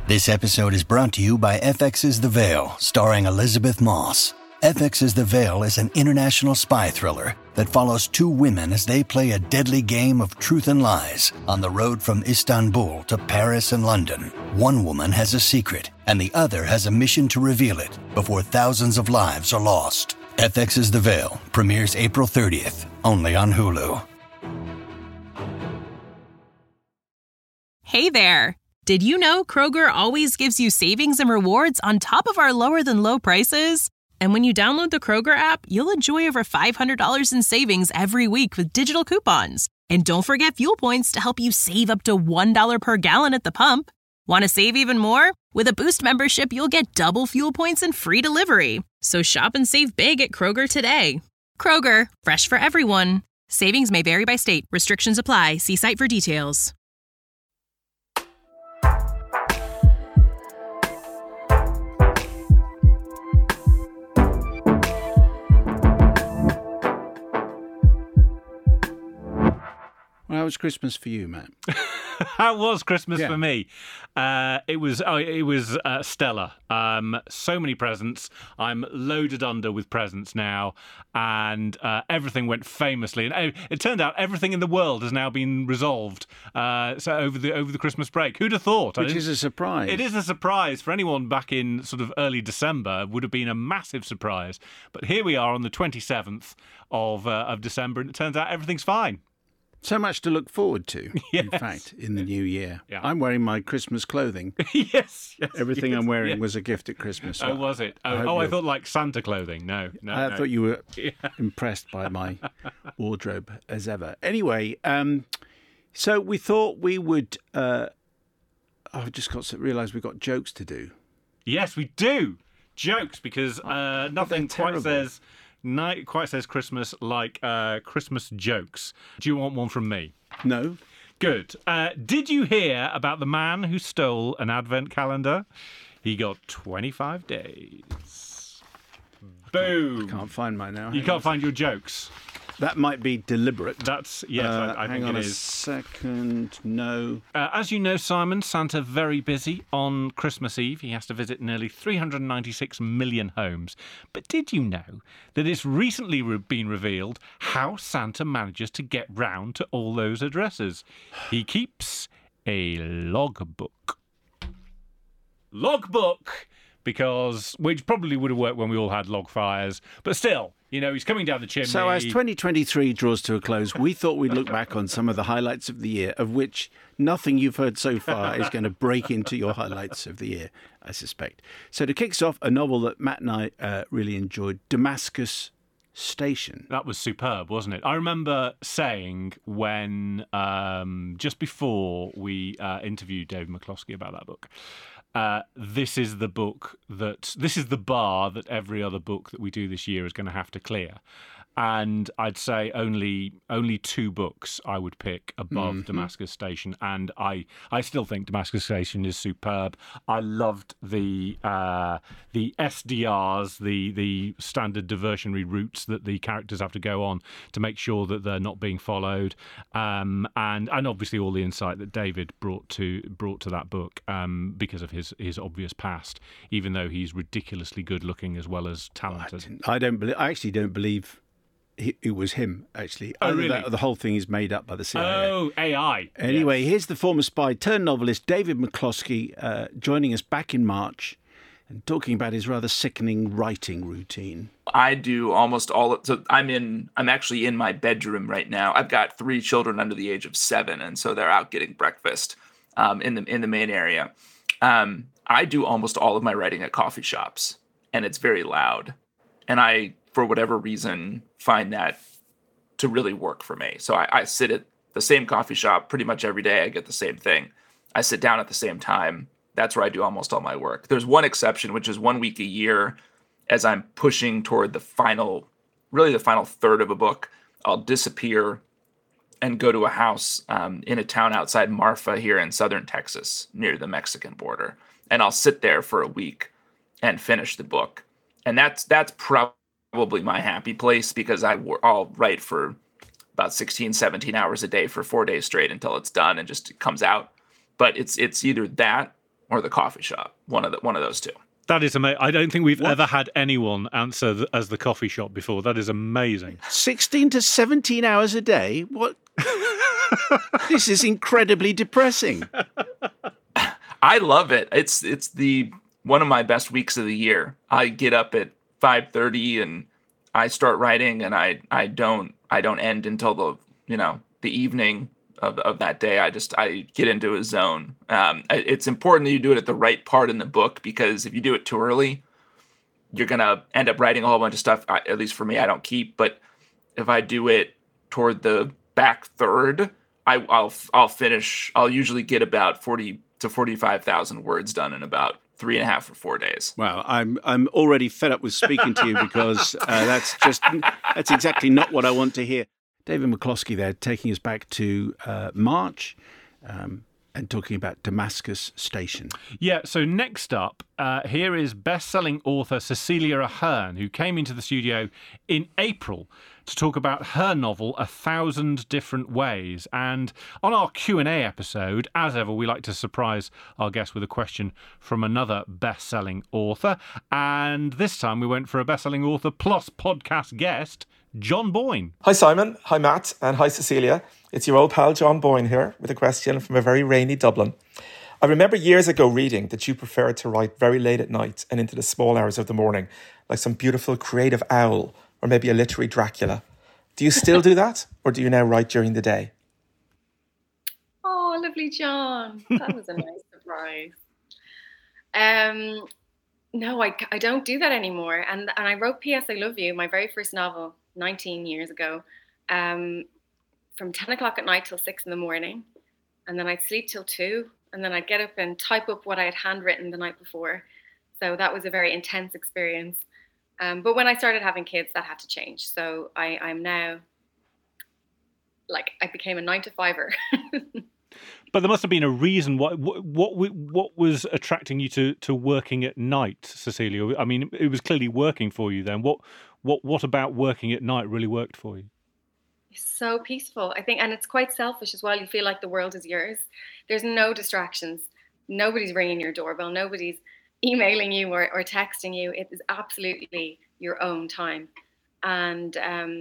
This episode is brought to you by FX's The Veil, starring Elizabeth Moss. FX's The Veil is an international spy thriller that follows two women as they play a deadly game of truth and lies on the road from Istanbul to Paris and London. One woman has a secret, and the other has a mission to reveal it before thousands of lives are lost. FX's The Veil premieres April 30th, only on Hulu. Hey there! Did you know Kroger always gives you savings and rewards on top of our lower-than-low prices? And when you download the Kroger app, you'll enjoy over $500 in savings every week with digital coupons. And don't forget fuel points to help you save up to $1 per gallon at the pump. Want to save even more? With a Boost membership, you'll get double fuel points and free delivery. So shop and save big at Kroger today. Kroger, fresh for everyone. Savings may vary by state. Restrictions apply. See site for details. Well, how was Christmas for you, Matt? How was Christmas for me? It was stellar. So many presents. I'm loaded under with presents now, and everything went famously. And it turned out everything in the world has now been resolved. So over the Christmas break, who'd have thought? Which is a surprise. It is a surprise for anyone back in sort of early December. Would have been a massive surprise. But here we are on the 27th of December, and it turns out everything's fine. So much to look forward to, Yes. in fact, in the new year. Yeah. I'm wearing my Christmas clothing. yes. Everything I'm wearing was a gift at Christmas. So was it? I I thought like Santa clothing. No. I thought you were impressed by my wardrobe as ever. Anyway, so we thought we would... I've just got to realise we've got jokes to do. Yes, we do. Jokes, because nothing quite says Christmas like Christmas jokes. Do you want one from me? No. Good. Did you hear about the man who stole an advent calendar? He got 25 days. Boom. I can't find mine now. You can't find your jokes. That might be deliberate. That's, yes, I think it is. Hang on a second. No. As you know, Simon, Santa very busy on Christmas Eve. He has to visit nearly 396 million homes. But did you know that it's recently been revealed how Santa manages to get round to all those addresses? He keeps a logbook. Which probably would have worked when we all had log fires, but still, he's coming down the chimney. So as 2023 draws to a close, we thought we'd look back on some of the highlights of the year, of which nothing you've heard so far is going to break into your highlights of the year, I suspect. So to kick us off, a novel that Matt and I really enjoyed, Damascus Station. That was superb, wasn't it? I remember saying when, just before we interviewed David McCloskey about that book, this is the bar that every other book that we do this year is going to have to clear. And I'd say only two books I would pick above Damascus Station, and I still think Damascus Station is superb. I loved the SDRs, the standard diversionary routes that the characters have to go on to make sure that they're not being followed, and obviously all the insight that David brought to that book because of his obvious past, even though he's ridiculously good looking as well as talented. I actually don't believe it was him, actually. Oh, really? The whole thing is made up by the CIA. Oh, AI. Anyway, yes. Here's the former spy turned novelist David McCloskey joining us back in March and talking about his rather sickening writing routine. I do almost all of, so I'm actually in my bedroom right now. I've got 3 children under the age of 7, and so they're out getting breakfast in the main area. I do almost all of my writing at coffee shops, and it's very loud. And I, for whatever reason, find that to really work for me. So I sit at the same coffee shop pretty much every day. I get the same thing. I sit down at the same time. That's where I do almost all my work. There's one exception, which is 1 week a year, as I'm pushing toward the final third of a book. I'll disappear and go to a house in a town outside Marfa here in southern Texas, near the Mexican border. And I'll sit there for a week and finish the book. And that's probably my happy place, because I'll write for about 16, 17 hours a day for 4 days straight until it's done and just it comes out. But it's either that or the coffee shop. One of those two. That is amazing. I don't think we've ever had anyone answer as the coffee shop before. That is amazing. 16 to 17 hours a day? What? This is incredibly depressing. I love it. It's one of my best weeks of the year. I get up at 5:30 and I start writing, and I don't end until the evening of that day. I get into a zone. It's important that you do it at the right part in the book, because if you do it too early, you're gonna end up writing a whole bunch of stuff. At least for me, I don't keep. But if I do it toward the back third, I'll finish. I'll usually get about 40 to 45,000 words done in about 3.5 or 4 days. Wow, I'm already fed up with speaking to you, because that's exactly not what I want to hear. David McCloskey there, taking us back to March and talking about Damascus Station. Yeah, so next up, here is best-selling author Cecilia Ahern, who came into the studio in April to talk about her novel, 1,000 Different Ways. And on our Q&A episode, as ever, we like to surprise our guests with a question from another best-selling author. And this time we went for a best-selling author plus podcast guest, John Boyne. Hi Simon, hi Matt, and hi Cecilia. It's your old pal John Boyne here with a question from a very rainy Dublin. I remember years ago reading that you preferred to write very late at night and into the small hours of the morning, like some beautiful creative owl or maybe a literary Dracula. Do you still do that, or do you now write during the day? Oh, lovely John. That was a nice surprise. No, I don't do that anymore. And I wrote P.S. I Love You, my very first novel, 19 years ago, from 10 o'clock at night till 6 in the morning. And then I'd sleep till 2. And then I'd get up and type up what I had handwritten the night before. So that was a very intense experience. But when I started having kids, that had to change. So I'm now, I became a 9-to-5er. But there must have been a reason. What was attracting you to working at night, Cecilia? I mean, it was clearly working for you then. What about working at night really worked for you? It's so peaceful, I think, and it's quite selfish as well. You feel like the world is yours. There's no distractions. Nobody's ringing your doorbell. Nobody's emailing you or texting you. It is absolutely your own time, and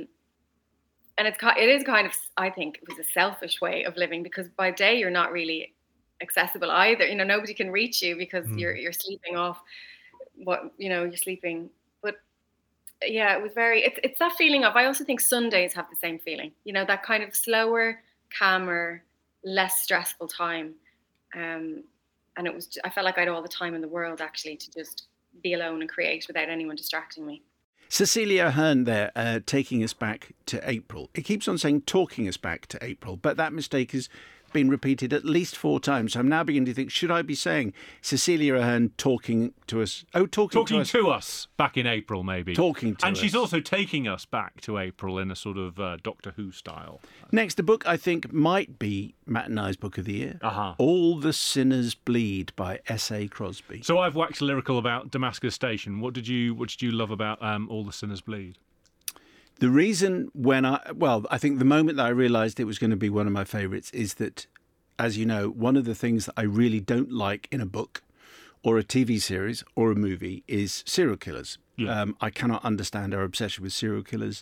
it is kind of, I think, it was a selfish way of living, because by day you're not really accessible either. You know, nobody can reach you because you're sleeping off what you're sleeping. But yeah, it was it's that feeling of, I also think Sundays have the same feeling. You know, that kind of slower, calmer, less stressful time. And I felt like I had all the time in the world actually to just be alone and create without anyone distracting me. Cecilia Ahern there, taking us back to April. It keeps on saying talking us back to April, but that mistake has been repeated at least 4 times. So I'm now beginning to think, should I be saying Cecilia Ahern talking to us? Oh, talking to us back in April, maybe. Talking to us. And she's also taking us back to April in a sort of Doctor Who style. Next, the book I think might be Matt and I's book of the year. All the Sinners Bleed by S.A. Crosby. So I've waxed lyrical about Damascus Station. What did you love about All the Sinners Bleed? The reason I think the moment that I realised it was going to be one of my favourites is that, as you know, one of the things that I really don't like in a book or a TV series or a movie is serial killers. Yeah. I cannot understand our obsession with serial killers.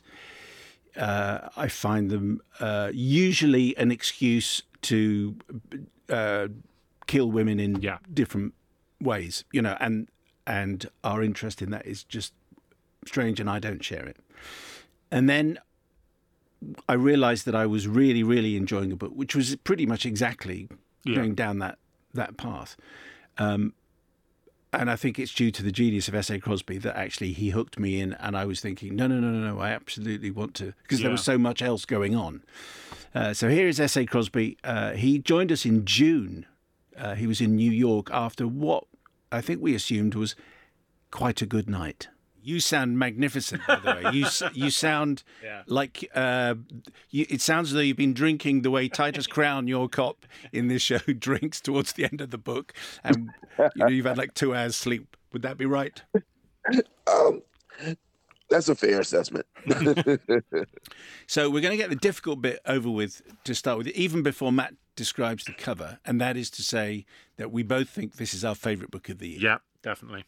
I find them usually an excuse to kill women in different ways, and our interest in that is just strange, and I don't share it. And then I realised that I was really, really enjoying a book, which was pretty much exactly going down that path. And I think it's due to the genius of S.A. Crosby that actually he hooked me in, and I was thinking, no, I absolutely want to, because there was so much else going on. So here is S.A. Crosby. He joined us in June. He was in New York after what I think we assumed was quite a good night. You sound magnificent, by the way. You sound like it sounds as though you've been drinking the way Titus Crown, your cop in this show, drinks towards the end of the book, and you've had like 2 hours sleep. Would that be right? That's a fair assessment. So we're going to get the difficult bit over with to start with. Even before Matt describes the cover, and that is to say that we both think this is our favourite book of the year. Yeah, definitely.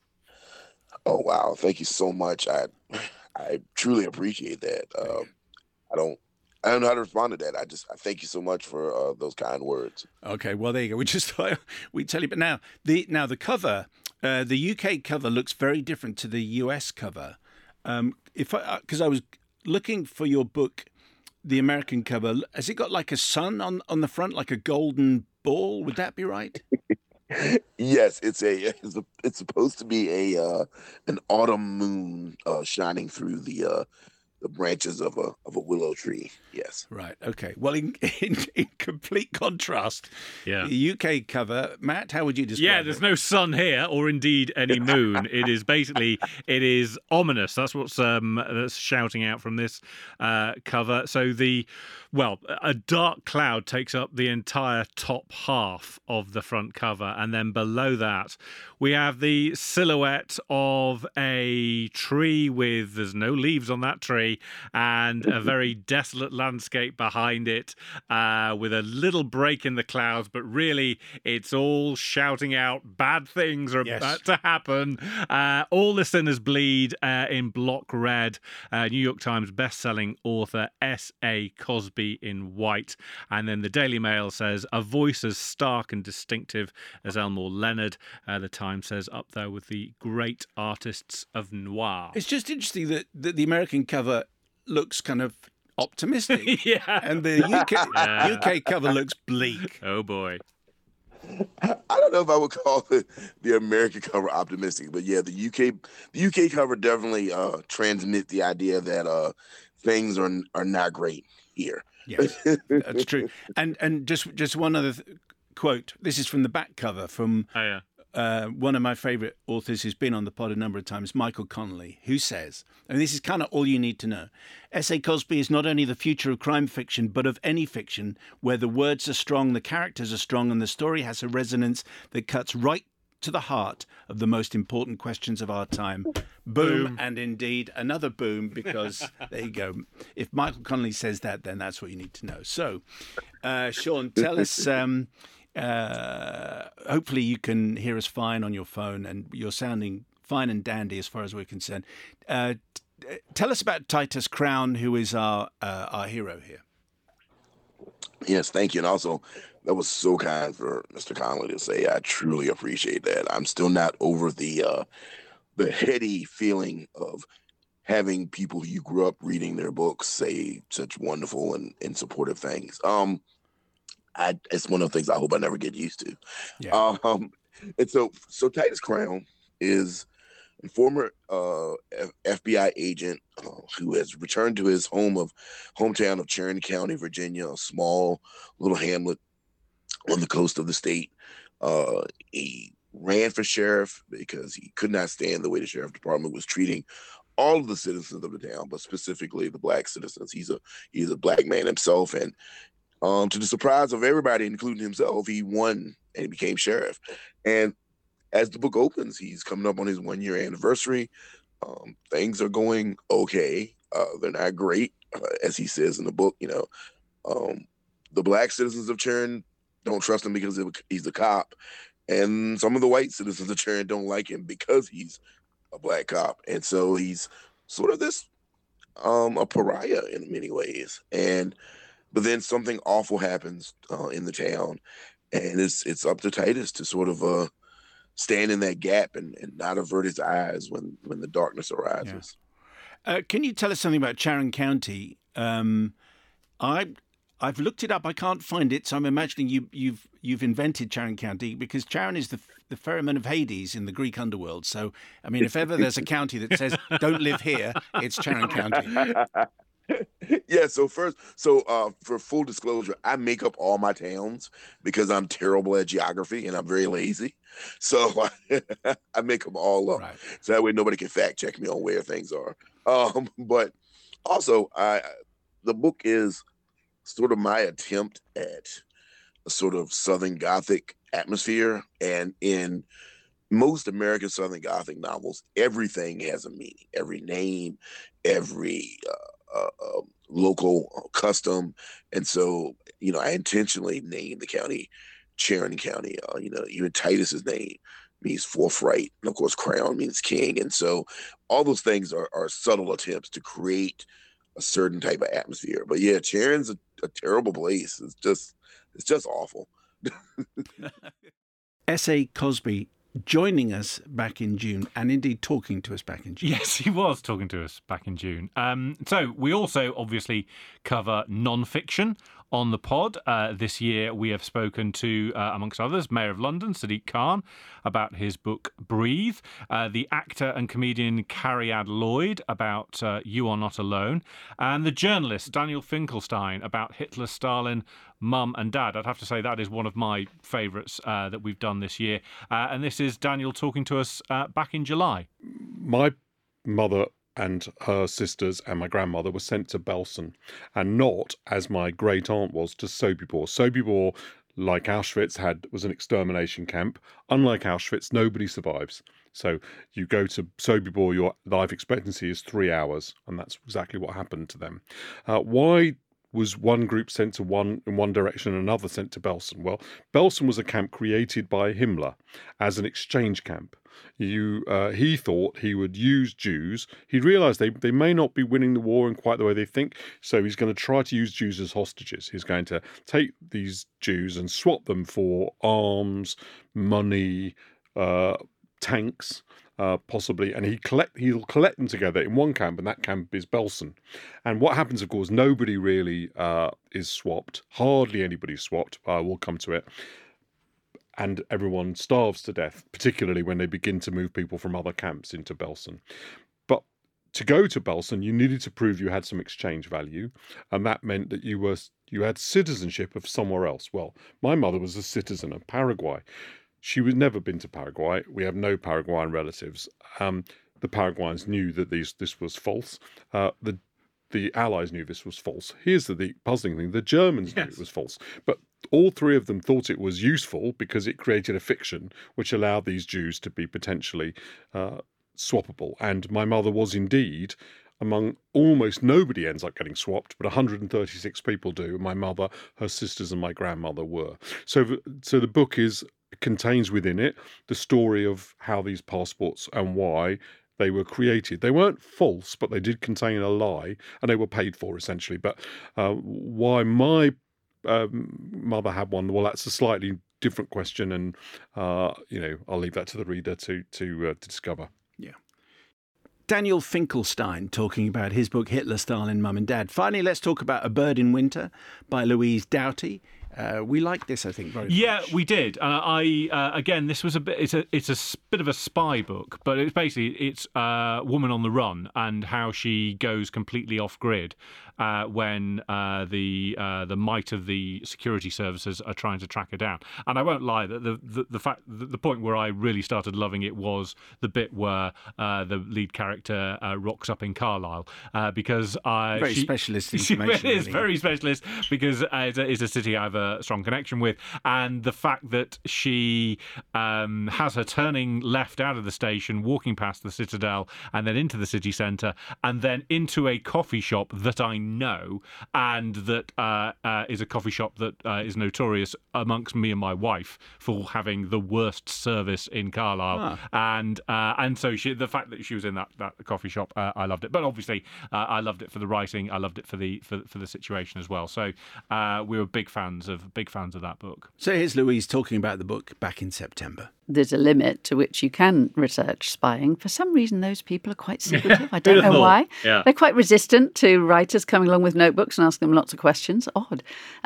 Oh wow! Thank you so much. I truly appreciate that. I don't know how to respond to that. I thank you so much for those kind words. Okay, well there you go. We just thought we'd tell you. But now the cover, the UK cover looks very different to the US cover. Because I was looking for your book, the American cover, has it got like a sun on the front, like a golden ball? Would that be right? Yes, it's supposed to be an autumn moon shining through the branches of a willow tree. Yes. Right. Okay. Well, in complete contrast, the UK cover, Matt, how would you describe it? Yeah, there's no sun here, or indeed any moon. It is ominous. That's what's that's shouting out from this cover. So a dark cloud takes up the entire top half of the front cover, and then below that we have the silhouette of a tree there's no leaves on that tree, and a very desolate landscape behind it, with a little break in the clouds, but really it's all shouting out bad things are about to happen. All the Sinners Bleed in block red. New York Times best-selling author S.A. Cosby in white. And then the Daily Mail says, a voice as stark and distinctive as Elmore Leonard. The Times says, up there with the great artists of noir. It's just interesting that the American cover looks kind of optimistic. Yeah. And the UK cover looks bleak. Oh, boy. I don't know if I would call the American cover optimistic, but yeah, the UK cover definitely transmit the idea that things are not great here. Yes, that's true. And just one other quote. This is from the back cover from one of my favourite authors who's been on the pod a number of times, Michael Connelly, who says, and this is kind of all you need to know, S.A. Cosby is not only the future of crime fiction, but of any fiction where the words are strong, the characters are strong, and the story has a resonance that cuts right to the heart of the most important questions of our time. Boom. And indeed another boom, because there you go. If Michael Connelly says that, then that's what you need to know. So, Sean, tell us, hopefully you can hear us fine on your phone, and you're sounding fine and dandy as far as we're concerned. Tell us about Titus Crown, who is our hero here. Yes, thank you. And also, that was so kind for Mr. Connelly to say. I truly appreciate that. I'm still not over the heady feeling of having people you grew up reading their books say such wonderful and supportive things. It's one of the things I hope I never get used to. Yeah. And so Titus Crown is a former FBI agent who has returned to his hometown of Churn County, Virginia, a small little hamlet on the coast of the state. He ran for sheriff because he could not stand the way the sheriff department was treating all of the citizens of the town, but specifically the black citizens. He's a black man himself, and to the surprise of everybody, including himself, he won and he became sheriff. And as the book opens, he's coming up on his 1-year anniversary. Things are going okay. They're not great, as he says in the book. The black citizens of Churn don't trust him because he's a cop, and some of the white citizens of Churn don't like him because he's a black cop. And so he's sort of this a pariah in many ways. But then something awful happens in the town, and it's up to Titus to sort of stand in that gap and not avert his eyes when the darkness arises. Yeah. Can you tell us something about Churn County? I've looked it up. I can't find it, so I'm imagining you've invented Churn County, because Churn is the ferryman of Hades in the Greek underworld. So, I mean, if ever there's a county that says "Don't live here," it's Churn County. Yeah. So for full disclosure, I make up all my towns because I'm terrible at geography and I'm very lazy. So I make them all up, right, so that way nobody can fact check me on where things are. But also, the book is sort of my attempt at a sort of Southern Gothic atmosphere, and in most American Southern Gothic novels, everything has a meaning. Every name, every local custom. And so, I intentionally named the county Charon County. Even Titus's name means forthright. And of course, crown means king. And so all those things are subtle attempts to create a certain type of atmosphere. But yeah, Charon's a terrible place. It's just awful. S.A. Cosby joining us back in June, and indeed talking to us back in June. Yes, he was talking to us back in June. So we also obviously cover non-fiction on the pod. This year we have spoken to, amongst others, Mayor of London, Sadiq Khan, about his book Breathe, the actor and comedian Cariad Lloyd about You Are Not Alone, and the journalist Daniel Finkelstein about Hitler, Stalin, Mum and Dad. I'd have to say that is one of my favourites that we've done this year. And this is Daniel talking to us back in July. My mother and her sisters and my grandmother were sent to Belsen, and not, as my great aunt was, to Sobibor. Sobibor, like Auschwitz, was an extermination camp. Unlike Auschwitz, nobody survives. So you go to Sobibor, your life expectancy is 3 hours, and that's exactly what happened to them. Why was one group sent to in one direction and another sent to Belsen? Well, Belsen was a camp created by Himmler as an exchange camp. He thought he would use Jews. He realised they may not be winning the war in quite the way they think, so he's going to try to use Jews as hostages. He's going to take these Jews and swap them for arms, money, tanks, possibly, and he'll collect them together in one camp, and that camp is Belsen. And what happens, of course, nobody really is swapped. Hardly anybody's swapped. We'll come to it. And everyone starves to death, particularly when they begin to move people from other camps into Belsen. But to go to Belsen, you needed to prove you had some exchange value, and that meant that you had citizenship of somewhere else. Well, my mother was a citizen of Paraguay. She had never been to Paraguay. We have no Paraguayan relatives. The Paraguayans knew that this was false. The Allies knew this was false. Here's the puzzling thing. The Germans knew it was false. But all three of them thought it was useful because it created a fiction which allowed these Jews to be potentially swappable. And my mother was indeed among almost nobody ends up getting swapped, but 136 people do. My mother, her sisters and my grandmother were. So the book contains within it the story of how these passports and why they were created. They weren't false, but they did contain a lie, and they were paid for, essentially. But why my mother had one, well, that's a slightly different question, and I'll leave that to the reader to discover. Yeah. Daniel Finkelstein talking about his book Hitler, Stalin, Mum and Dad. Finally, let's talk about A Bird in Winter by Louise Doughty. We liked this, I think, very much. Yeah, we did. Again, this was it's a bit of a spy book, but it's a woman on the run and how she goes completely off grid when the might of the security services are trying to track her down. And I won't lie, that the point where I really started loving it was the bit where the lead character rocks up in Carlisle, because specialist information. It is very specialist because it's a city I have a strong connection with, and the fact that she has her turning left out of the station, walking past the Citadel, and then into the city centre, and then into a coffee shop that I know, and that is a coffee shop that is notorious amongst me and my wife for having the worst service in Carlisle. And so the fact that she was in that coffee shop, I loved it. But obviously, I loved it for the writing. I loved it for the situation as well. So we were big fans of that book. So here's Louise talking about the book back in September. There's a limit to which you can research spying. For some reason, those people are quite secretive. I don't know why. Yeah. They're quite resistant to writers coming along with notebooks and asking them lots of questions. Odd.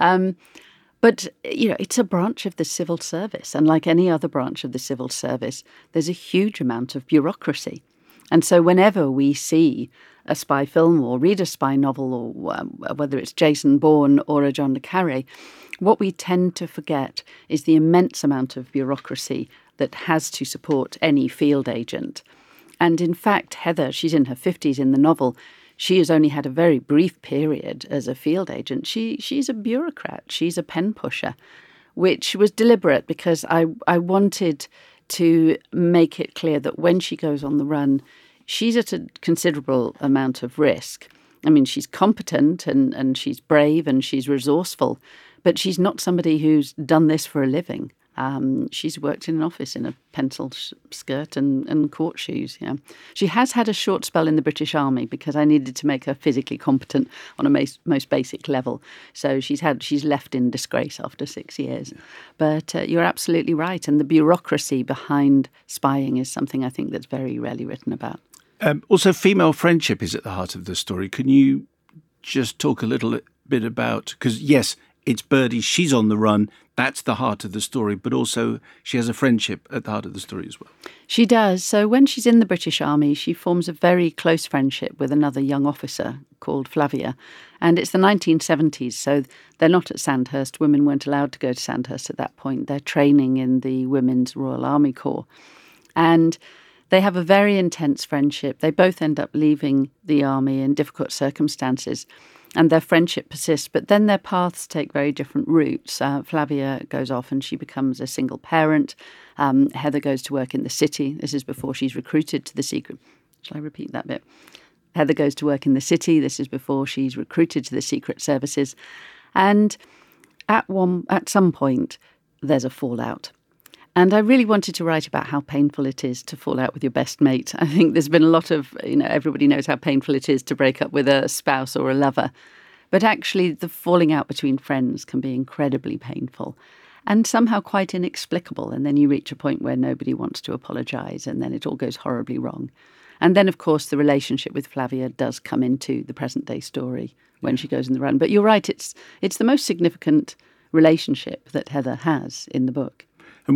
But, it's a branch of the civil service. And like any other branch of the civil service, there's a huge amount of bureaucracy. And so whenever we see a spy film or read a spy novel, or whether it's Jason Bourne or a John le Carré, what we tend to forget is the immense amount of bureaucracy that has to support any field agent. And in fact, Heather, she's in her 50s in the novel, she has only had a very brief period as a field agent. She's a bureaucrat. She's a pen pusher, which was deliberate because I wanted to make it clear that when she goes on the run, she's at a considerable amount of risk. I mean, she's competent and she's brave and she's resourceful, but she's not somebody who's done this for a living. She's worked in an office in a pencil skirt and court shoes. Yeah, she has had a short spell in the British Army because I needed to make her physically competent on a most basic level. So she's left in disgrace after 6 years. But you're absolutely right, and the bureaucracy behind spying is something I think that's very rarely written about. Also, female friendship is at the heart of the story. Can you just talk a little bit about, because yes, it's Birdie, she's on the run, that's the heart of the story, but also she has a friendship at the heart of the story as well. She does. So when she's in the British Army, she forms a very close friendship with another young officer called Flavia. And it's the 1970s, so they're not at Sandhurst. Women weren't allowed to go to Sandhurst at that point. They're training in the Women's Royal Army Corps. And they have a very intense friendship. They both end up leaving the army in difficult circumstances, and their friendship persists, but then their paths take very different routes. Flavia goes off and she becomes a single parent. Heather goes to work in the city. This is before she's recruited to the secret. Shall I repeat that bit? Heather goes to work in the city. This is before she's recruited to the secret services. And at some point, there's a fallout. And I really wanted to write about how painful it is to fall out with your best mate. I think there's been a lot of, everybody knows how painful it is to break up with a spouse or a lover. But actually, the falling out between friends can be incredibly painful and somehow quite inexplicable. And then you reach a point where nobody wants to apologise, and then it all goes horribly wrong. And then, of course, the relationship with Flavia does come into the present-day story when she goes on the run. But you're right, it's the most significant relationship that Heather has in the book. And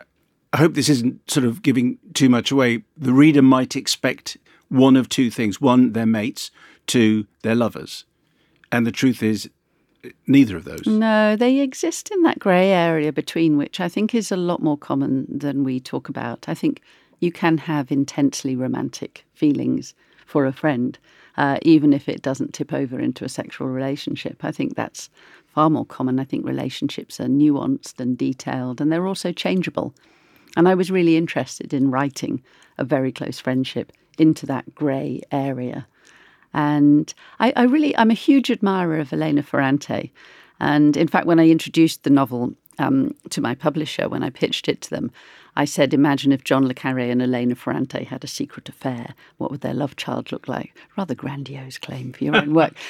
I hope this isn't sort of giving too much away. The reader might expect one of two things. One, their mates. Two, their lovers. And the truth is, neither of those. No, they exist in that grey area between, which I think is a lot more common than we talk about. I think you can have intensely romantic feelings for a friend, even if it doesn't tip over into a sexual relationship. I think that's far more common. I think relationships are nuanced and detailed, and they're also changeable. And I was really interested in writing a very close friendship into that grey area. And I'm a huge admirer of Elena Ferrante. And in fact, when I introduced the novel to my publisher, when I pitched it to them, I said, imagine if John le Carré and Elena Ferrante had a secret affair. What would their love child look like? Rather grandiose claim for your own work.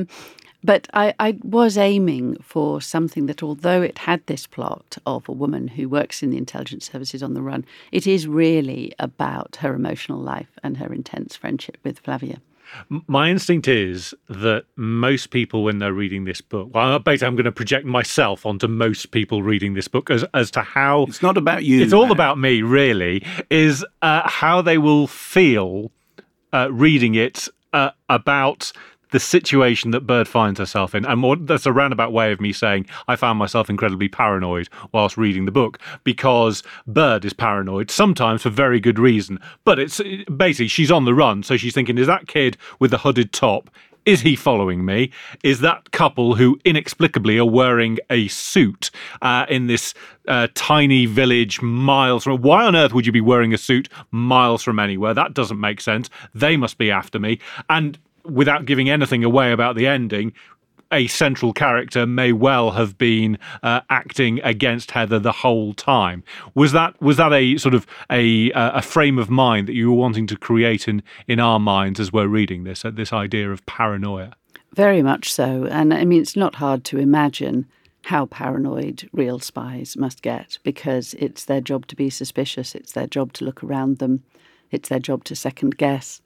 But I was aiming for something that, although it had this plot of a woman who works in the intelligence services on the run, it is really about her emotional life and her intense friendship with Flavia. My instinct is that most people, when they're reading this book, well, basically I'm going to project myself onto most people reading this book as to how... It's not about you. It's all about me, really, is how they will feel reading it about the situation that Bird finds herself in. And that's a roundabout way of me saying I found myself incredibly paranoid whilst reading the book, because Bird is paranoid, sometimes for very good reason. But it's basically, she's on the run, so she's thinking, is that kid with the hooded top, is he following me? Is that couple who inexplicably are wearing a suit in this tiny village miles from... Why on earth would you be wearing a suit miles from anywhere? That doesn't make sense. They must be after me. And without giving anything away about the ending, a central character may well have been acting against Heather the whole time. Was that a sort of a frame of mind that you were wanting to create in our minds as we're reading this idea of paranoia? Very much so. And I mean, it's not hard to imagine how paranoid real spies must get, because it's their job to be suspicious. It's their job to look around them. It's their job to second guess.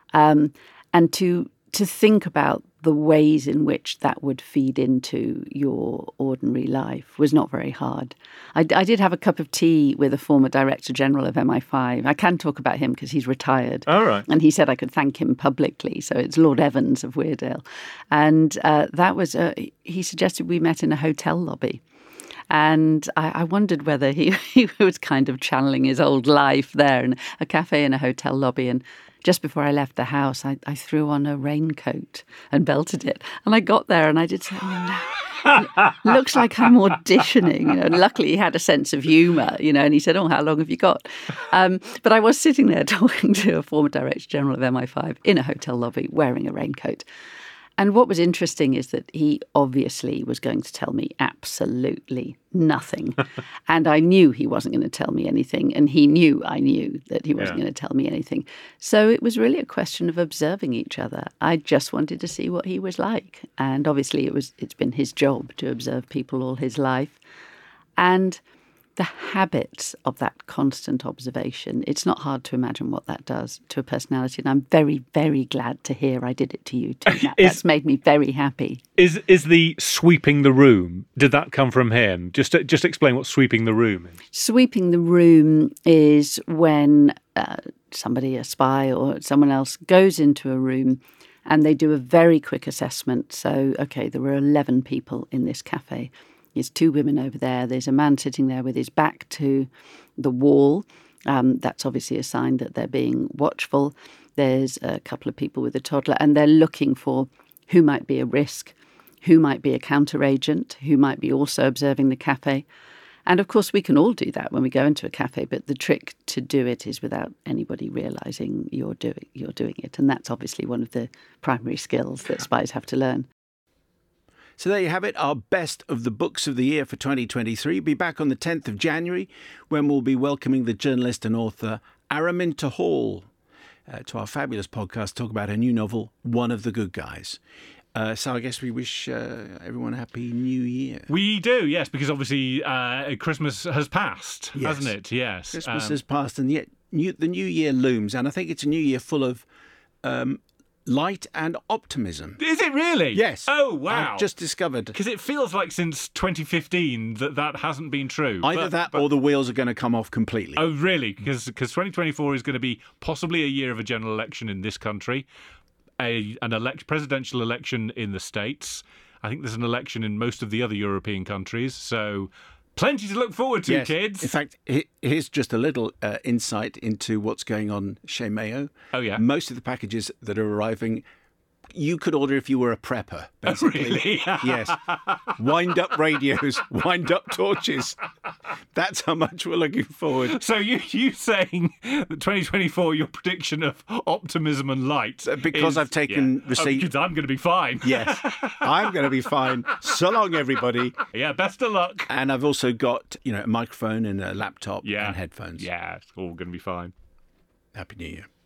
And to think about the ways in which that would feed into your ordinary life was not very hard. I did have a cup of tea with a former Director General of MI5. I can talk about him because he's retired. All right. And he said I could thank him publicly. So it's Lord Evans of Weardale. And that was, he suggested we met in a hotel lobby. And I wondered whether he was kind of channeling his old life there in a cafe in a hotel lobby. And just before I left the house, I threw on a raincoat and belted it. And I got there and I did say, looks like I'm auditioning. Luckily, he had a sense of humour, and he said, "Oh, how long have you got?" But I was sitting there talking to a former Director General of MI5 in a hotel lobby wearing a raincoat. And what was interesting is that he obviously was going to tell me absolutely nothing. And I knew he wasn't going to tell me anything. And he knew I knew that he wasn't going to tell me anything. So it was really a question of observing each other. I just wanted to see what he was like. And obviously it's been his job to observe people all his life. And the habits of that constant observation, it's not hard to imagine what that does to a personality. And I'm very, very glad to hear I did it to you too. That's made me very happy. Is the sweeping the room, did that come from him? Just explain what sweeping the room is. Sweeping the room is when somebody, a spy or someone else, goes into a room and they do a very quick assessment. So, okay, there were 11 people in this cafe. There's 2 women over there. There's a man sitting there with his back to the wall. That's obviously a sign that they're being watchful. There's a couple of people with a toddler, and they're looking for who might be a risk, who might be a counter-agent, who might be also observing the cafe. And of course, we can all do that when we go into a cafe, but the trick to do it is without anybody realising you're doing it. And that's obviously one of the primary skills that spies have to learn. So there you have it, our best of the books of the year for 2023. Be back on the 10th of January when we'll be welcoming the journalist and author Araminta Hall to our fabulous podcast, talk about her new novel, One of the Good Guys. So I guess we wish everyone a happy new year. We do, yes, because obviously Christmas has passed, hasn't it? Yes. Christmas has passed and yet the new year looms. And I think it's a new year full of light and optimism. Is it really? Yes. Oh, wow. I've just discovered. Because it feels like since 2015 that hasn't been true. Either or the wheels are going to come off completely. Oh, really? Because 2024 is going to be possibly a year of a general election in this country, an presidential election in the States. I think there's an election in most of the other European countries. So plenty to look forward to, kids. In fact, here's just a little insight into what's going on chez Mayo. Oh, yeah. Most of the packages that are arriving, you could order if you were a prepper, basically. Oh, really? Yes. Wind-up radios, wind-up torches. That's how much we're looking forward. So you saying that 2024, your prediction of optimism and light because I've taken receipt. Because I'm going to be fine. Yes, I'm going to be fine. So long, everybody. Yeah, best of luck. And I've also got, a microphone and a laptop and headphones. Yeah, it's all going to be fine. Happy New Year.